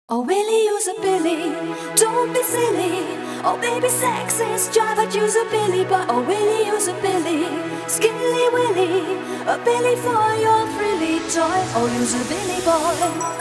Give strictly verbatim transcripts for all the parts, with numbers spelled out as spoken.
Oh, Willie, use a Billy, don't be silly. Oh, baby, sexist driver, use a Billy, but oh, Willie, use a Billy, skilly Willy, a Billy for your frilly toy. Oh, use a Billy boy.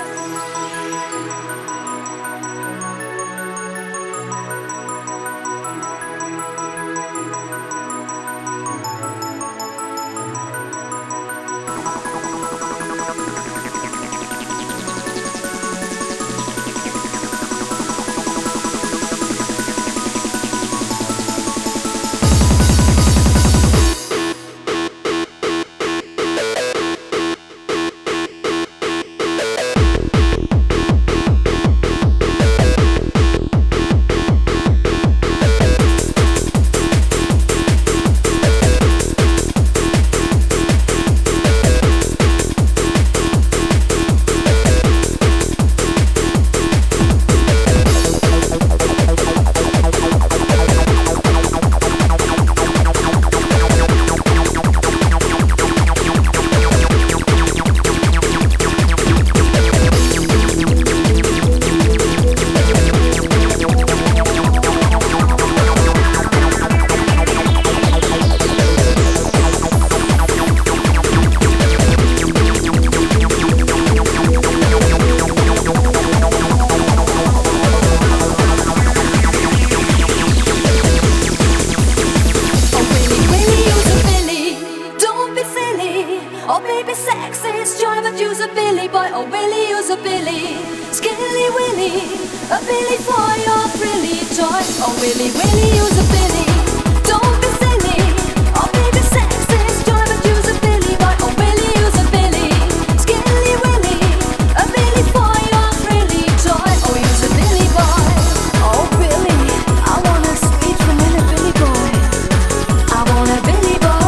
Oh, baby, sexist driver, use a Billy boy. Oh, Willie, use a Billy, skilly Willy, a Billy for your frilly toy. Oh, Willie, Willie, use a Billy, don't be silly. Oh, baby, sexist driver, use a Billy boy. Oh, Willie, use a Billy, skilly Willy, a Billy for your frilly toy. Oh, use a Billy boy. Oh, Billy, I want a sweet vanilla Billy boy. I want a Billy boy.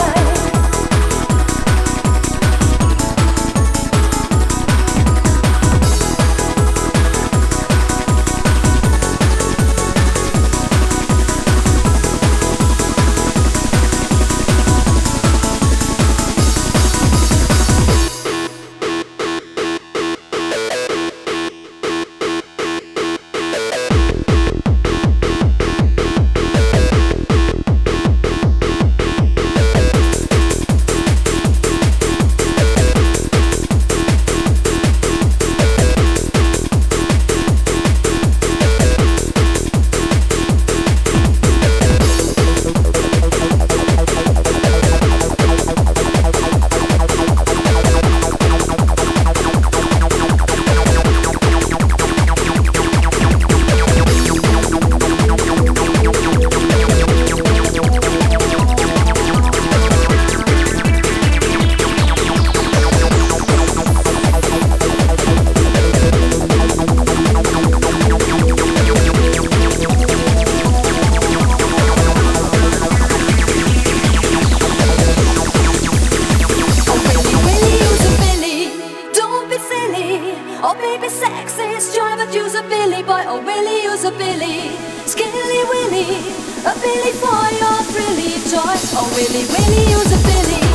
Oh, baby, sexist driver, use a Billy boy. Oh, Willie, use a Billy, skilly Willy, a Billy for your frilly toy. Oh, Willie, Willie, use a Billy.